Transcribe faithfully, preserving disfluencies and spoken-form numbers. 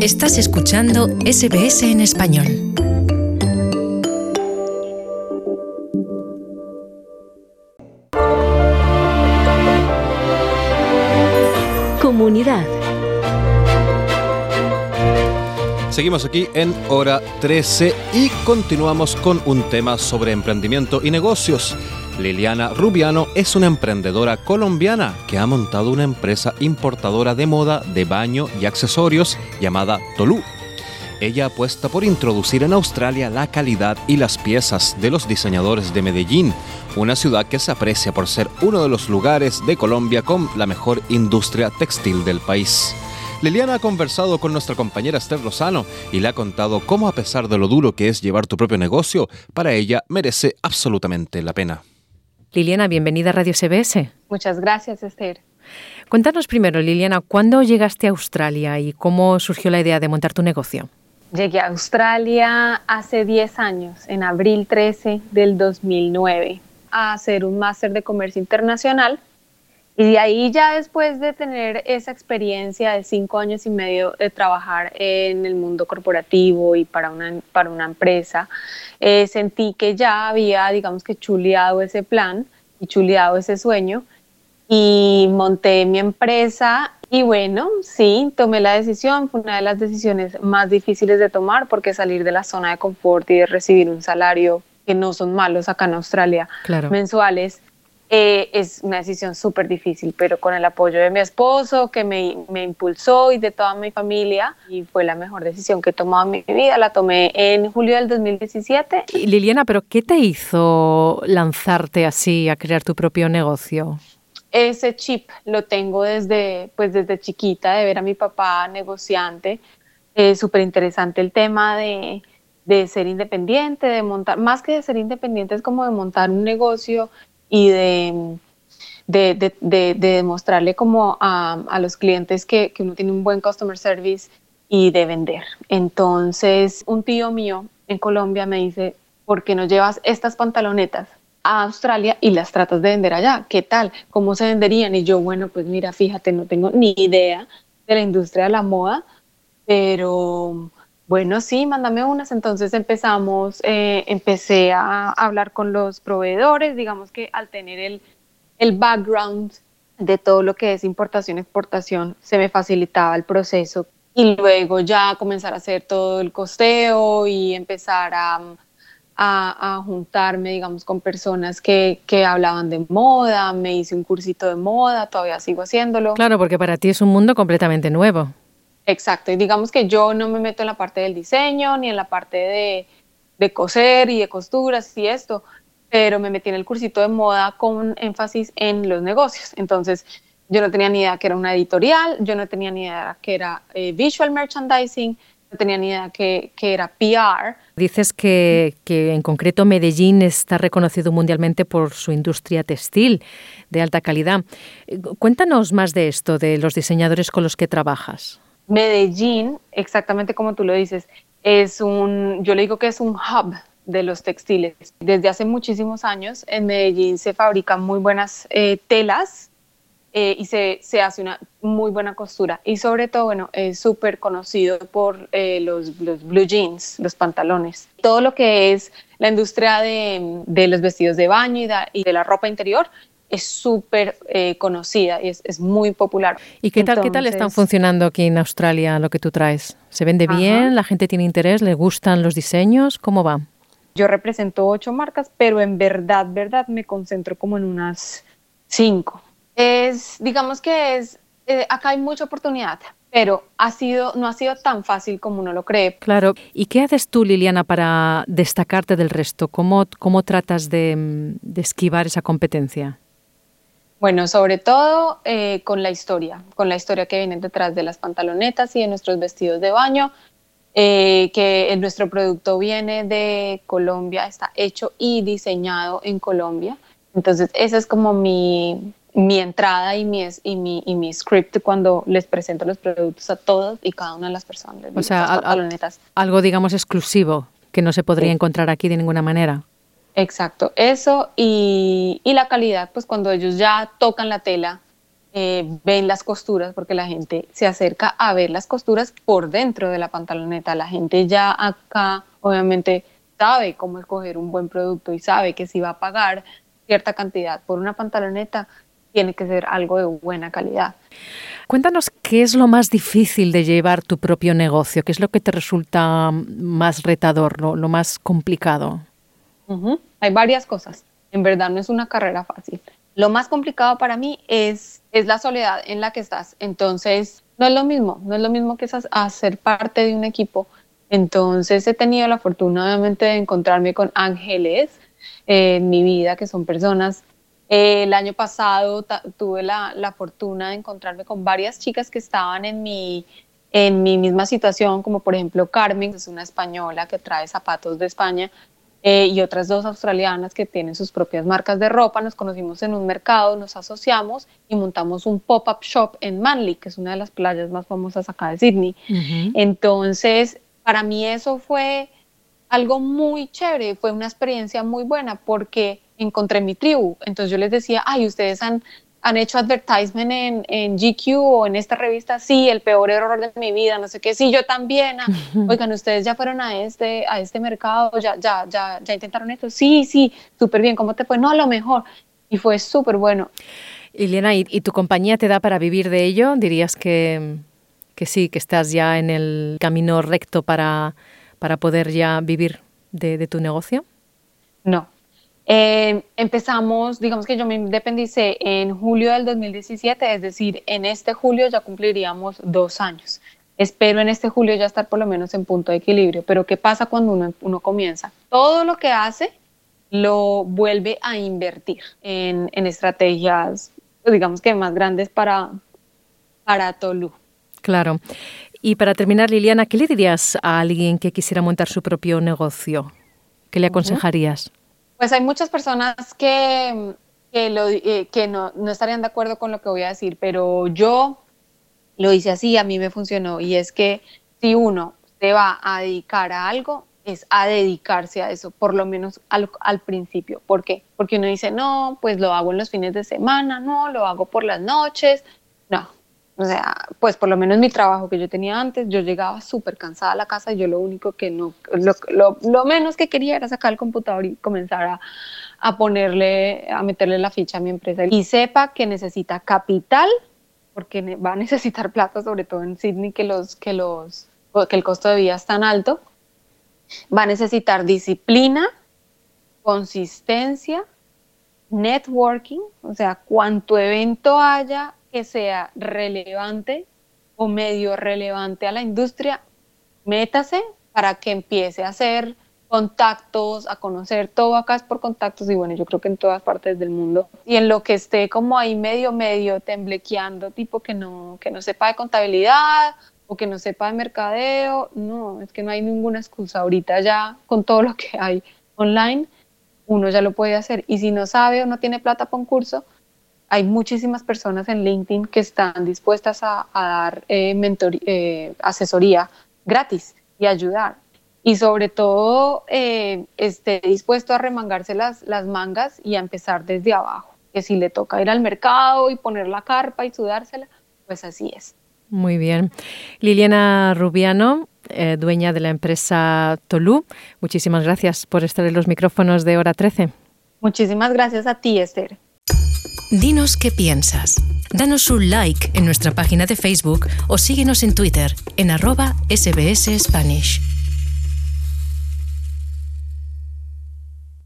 Estás escuchando S B S en español. Comunidad. Seguimos aquí en Hora trece y continuamos con un tema sobre emprendimiento y negocios. Liliana Rubiano es una emprendedora colombiana que ha montado una empresa importadora de moda, de baño y accesorios llamada Tolú. Ella apuesta por introducir en Australia la calidad y las piezas de los diseñadores de Medellín, una ciudad que se aprecia por ser uno de los lugares de Colombia con la mejor industria textil del país. Liliana ha conversado con nuestra compañera Esther Lozano y le ha contado cómo, a pesar de lo duro que es llevar tu propio negocio, para ella merece absolutamente la pena. Liliana, bienvenida a Radio S B S. Muchas gracias, Esther. Cuéntanos primero, Liliana, ¿cuándo llegaste a Australia y cómo surgió la idea de montar tu negocio? Llegué a Australia hace diez años, en abril trece del dos mil nueve, a hacer un máster de comercio internacional. Y de ahí, ya después de tener esa experiencia de cinco años y medio de trabajar en el mundo corporativo y para una, para una empresa, eh, sentí que ya había, digamos que chuleado ese plan y chuleado ese sueño y monté mi empresa. Y bueno, sí, tomé la decisión. Fue una de las decisiones más difíciles de tomar, porque salir de la zona de confort y de recibir un salario, que no son malos acá en Australia, claro, mensuales, Eh, es una decisión súper difícil, pero con el apoyo de mi esposo, que me, me impulsó, y de toda mi familia, y fue la mejor decisión que he tomado en mi vida. La tomé en julio del dos mil diecisiete. Y Liliana, ¿pero qué te hizo lanzarte así a crear tu propio negocio? Ese chip lo tengo desde, pues desde chiquita, de ver a mi papá negociante. Es súper interesante el tema de, de ser independiente, de montar, más que de ser independiente, es como de montar un negocio y de, de, de, de, de demostrarle como a, a los clientes que, que uno tiene un buen customer service y de vender. Entonces, un tío mío en Colombia me dice, ¿por qué no llevas estas pantalonetas a Australia y las tratas de vender allá? ¿Qué tal? ¿Cómo se venderían? Y yo, bueno, pues mira, fíjate, no tengo ni idea de la industria de la moda, pero bueno, sí, mándame unas. Entonces empezamos, eh, empecé a hablar con los proveedores. Digamos que al tener el, el background de todo lo que es importación, exportación, se me facilitaba el proceso. Y luego ya comenzar a hacer todo el costeo y empezar a, a, a juntarme, digamos, con personas que, que hablaban de moda. Me hice un cursito de moda, todavía sigo haciéndolo. Claro, porque para ti es un mundo completamente nuevo. Exacto, y digamos que yo no me meto en la parte del diseño ni en la parte de, de coser y de costuras y esto, pero me metí en el cursito de moda con énfasis en los negocios. Entonces yo no tenía ni idea que era una editorial, yo no tenía ni idea que era eh, visual merchandising, no tenía ni idea que, que era P R. Dices que, que en concreto Medellín está reconocido mundialmente por su industria textil de alta calidad. Cuéntanos más de esto, de los diseñadores con los que trabajas. Medellín, exactamente como tú lo dices, es un, yo le digo que es un hub de los textiles. Desde hace muchísimos años en Medellín se fabrican muy buenas eh, telas eh, y se, se hace una muy buena costura. Y sobre todo, bueno, es súper conocido por eh, los, los blue jeans, los pantalones. Todo lo que es la industria de, de los vestidos de baño y de, y de la ropa interior es súper eh, conocida y es, es muy popular. ¿Y qué tal, Entonces, qué tal están funcionando aquí en Australia lo que tú traes? ¿Se vende ajá. bien? ¿La gente tiene interés? ¿Le gustan los diseños? ¿Cómo va? Yo represento ocho marcas, pero en verdad, verdad, me concentro como en unas cinco. Es, digamos que es, eh, acá hay mucha oportunidad, pero ha sido, no ha sido tan fácil como uno lo cree. Claro. ¿Y qué haces tú, Liliana, para destacarte del resto? ¿Cómo, cómo tratas de, de esquivar esa competencia? Bueno, sobre todo eh, con la historia, con la historia que viene detrás de las pantalonetas y de nuestros vestidos de baño, eh, que nuestro producto viene de Colombia, está hecho y diseñado en Colombia. Entonces, esa es como mi, mi entrada y mi, y, mi, y mi script cuando les presento los productos a todos y cada una de las personas. O sea, las pantalonetas. Al, algo, digamos, exclusivo, que no se podría sí. encontrar aquí de ninguna manera. Exacto, eso y, y la calidad, pues cuando ellos ya tocan la tela eh, ven las costuras, porque la gente se acerca a ver las costuras por dentro de la pantaloneta. La gente ya acá obviamente sabe cómo escoger un buen producto y sabe que si va a pagar cierta cantidad por una pantaloneta, tiene que ser algo de buena calidad. Cuéntanos qué es lo más difícil de llevar tu propio negocio, qué es lo que te resulta más retador, lo, lo más complicado. Uh-huh. Hay varias cosas. En verdad no es una carrera fácil. Lo más complicado para mí es, es la soledad en la que estás. Entonces, no es lo mismo, no es lo mismo que hacer parte de un equipo. Entonces, he tenido la fortuna, obviamente, de encontrarme con ángeles eh, en mi vida, que son personas. Eh, el año pasado ta- tuve la, la fortuna de encontrarme con varias chicas que estaban en mi, en mi misma situación, como por ejemplo Carmen, que es una española que trae zapatos de España, eh, y otras dos australianas que tienen sus propias marcas de ropa. Nos conocimos en un mercado, nos asociamos y montamos un pop-up shop en Manly, que es una de las playas más famosas acá de Sydney. Uh-huh. Entonces, para mí eso fue algo muy chévere, fue una experiencia muy buena porque encontré mi tribu. Entonces yo les decía, ay, ustedes han, han hecho advertisement en, en G Q o en esta revista. Sí, el peor error de mi vida, no sé qué. Sí, yo también. Ah, oigan, ustedes ya fueron a este, a este mercado, ya, ya, ya, ya intentaron esto. Sí, sí, súper bien. ¿Cómo te fue? No, lo mejor. Y fue súper bueno. Liliana, ¿y, ¿y tu compañía te da para vivir de ello? ¿Dirías que, que sí, que estás ya en el camino recto para, para poder ya vivir de, de tu negocio? No. Eh, empezamos, digamos que yo me independicé en julio del dos mil diecisiete, es decir, en este julio ya cumpliríamos dos años. Espero en este julio ya estar por lo menos en punto de equilibrio. Pero ¿qué pasa cuando uno, uno comienza? Todo lo que hace lo vuelve a invertir en, en estrategias, pues digamos que más grandes para, para Tolú. Claro. Y para terminar, Liliana, ¿qué le dirías a alguien que quisiera montar su propio negocio? ¿Qué le aconsejarías? Uh-huh. Pues hay muchas personas que, que, lo, eh, que no, no estarían de acuerdo con lo que voy a decir, pero yo lo hice así, a mí me funcionó, y es que si uno se va a dedicar a algo, es a dedicarse a eso, por lo menos al, al principio. ¿Por qué? Porque uno dice, no, pues lo hago en los fines de semana, no, lo hago por las noches, no. O sea, pues por lo menos mi trabajo que yo tenía antes, yo llegaba súper cansada a la casa y yo lo único que no, lo, lo, lo menos que quería era sacar el computador y comenzar a, a ponerle, a meterle la ficha a mi empresa. Y sepa que necesita capital, porque va a necesitar plata, sobre todo en Sydney, que, los, que, los, que el costo de vida es tan alto. Va a necesitar disciplina, consistencia, networking, o sea, cuanto evento haya que sea relevante o medio relevante a la industria, métase para que empiece a hacer contactos, a conocer. Todo acá es por contactos y bueno, yo creo que en todas partes del mundo. Y en lo que esté como ahí medio, medio temblequeando, tipo que no, que no sepa de contabilidad o que no sepa de mercadeo, no, es que no hay ninguna excusa. Ahorita ya con todo lo que hay online, uno ya lo puede hacer. Y si no sabe o no tiene plata para un curso, hay muchísimas personas en LinkedIn que están dispuestas a, a dar eh, mentor, eh, asesoría gratis y ayudar. Y sobre todo, eh, esté dispuesto a remangarse las, las mangas y a empezar desde abajo. Que si le toca ir al mercado y poner la carpa y sudársela, pues así es. Muy bien. Liliana Rubiano, eh, dueña de la empresa Tolú, muchísimas gracias por estar en los micrófonos de Hora trece. Muchísimas gracias a ti, Esther. Dinos qué piensas. Danos un like en nuestra página de Facebook o síguenos en Twitter en arroba S B S Spanish.